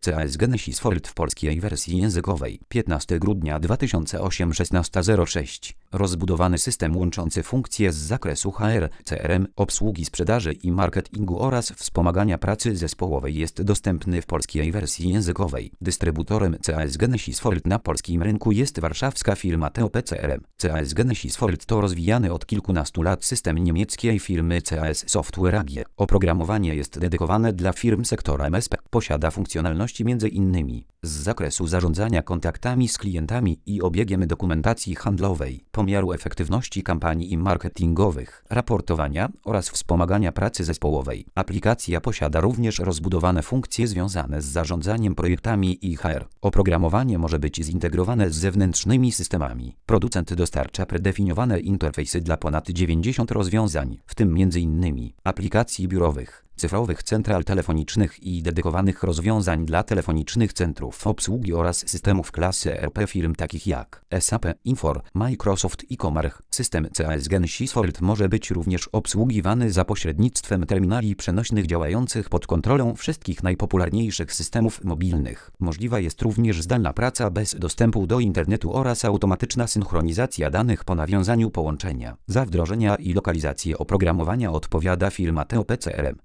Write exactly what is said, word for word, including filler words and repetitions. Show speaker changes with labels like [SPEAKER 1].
[SPEAKER 1] C A S Genesis Forward w polskiej wersji językowej. piętnastego grudnia dwa tysiące ósmego szesnasta zero sześć. Rozbudowany system łączący funkcje z zakresu H R, C R M, obsługi sprzedaży i marketingu oraz wspomagania pracy zespołowej jest dostępny w polskiej wersji językowej. Dystrybutorem C A S Genesis Forward na polskim rynku jest warszawska firma T O P C R M. C A S Genesis Forward to rozwijany od kilkunastu lat system niemieckiej firmy C A S Software A G. Oprogramowanie jest dedykowane dla firm sektora M S P. Posiada funkcjonalności m.in. z zakresu zarządzania kontaktami z klientami i obiegiem dokumentacji handlowej, pomiaru efektywności kampanii i marketingowych, raportowania oraz wspomagania pracy zespołowej. Aplikacja posiada również rozbudowane funkcje związane z zarządzaniem projektami i H R. Oprogramowanie może być zintegrowane z zewnętrznymi systemami. Producent dostarcza predefiniowane interfejsy dla ponad dziewięćdziesięciu rozwiązań, w tym m.in. aplikacji biurowych, cyfrowych central telefonicznych i dedykowanych rozwiązań dla telefonicznych centrów obsługi oraz systemów klasy E R P firm takich jak S A P, Infor, Microsoft i Comarch. System C A S Genesis Forward może być również obsługiwany za pośrednictwem terminali przenośnych działających pod kontrolą wszystkich najpopularniejszych systemów mobilnych. Możliwa jest również zdalna praca bez dostępu do internetu oraz automatyczna synchronizacja danych po nawiązaniu połączenia. Za wdrożenia i lokalizację oprogramowania odpowiada firma T O P C R M.